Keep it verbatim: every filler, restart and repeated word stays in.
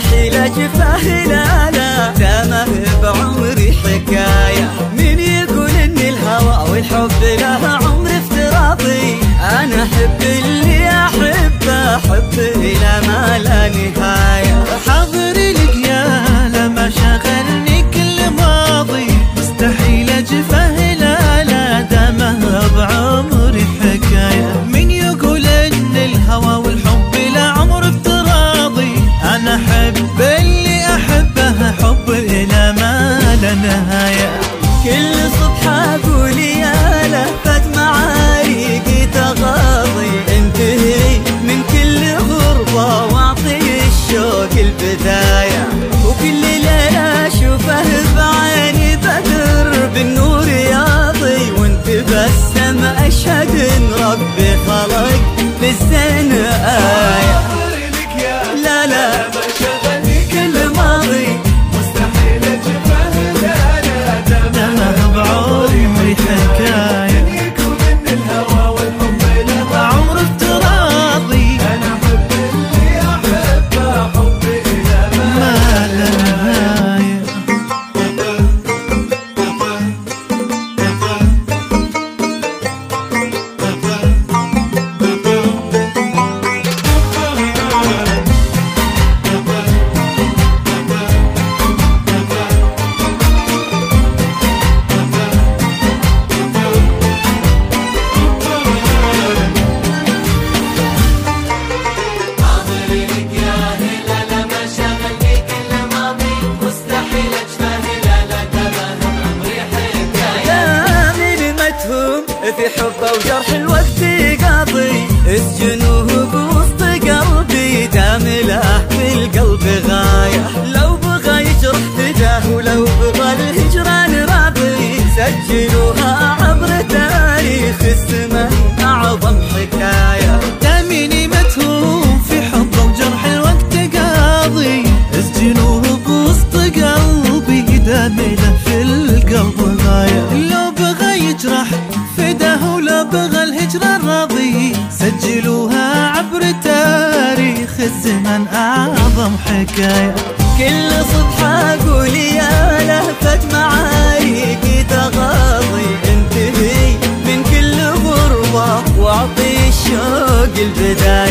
مستحيل اجفاه لا لا، دامه بعمري حكاية. من يقول ان الهوى والحب له عمر افتراضي، انا احب اللي احبه حب الى ما لا نهاية. حاضري لك يا لما شغلني كل ماضي، مستحيل اجفاه لا لا، دامه بعمري حكاية. من يقول ان الهوى والحب له عمر افتراضي، انا احب اللي احبه حب الى ما لا نهاية. كل صبح اقول يا لهفة معاريقي تغاضي، انتهي من كل غربة واعطي الشوق البداية. وكل ليلة اشوفه بعيني بدر بالنور ياضي، وانت بسم اشهد ان ربي خلق للزين آية. لا لا كل ماضي مستحيل اجفاه لا لا، دامه بعمري حكاية. يكون ان الهوى والحب له عمر افتراضي، انا احب اللي احبه حب الى ما لا نهاية. في حبه وجرح الوقت قاضي، اسجنوه بوسط قلبي، دام له في القلب غاية. لو بغى يجرح فداه ولو بغى الهجران راضي، سجلوها عبر تاريخ الزمن أعظم حكاية. دامني متهوم في حبه وجرح الوقت قاضي، اسجنوه بوسط قلبي، دام له في القلب غاية. لو بغى يجرح فداه ولو بغى الهجرة راضي، سجلوها عبر تاريخ الزمن أعظم حكاية. كل صبح أقول يا لهفة معاريقي تغاضي، انتهي من كل غربة واعطي الشوق البداية.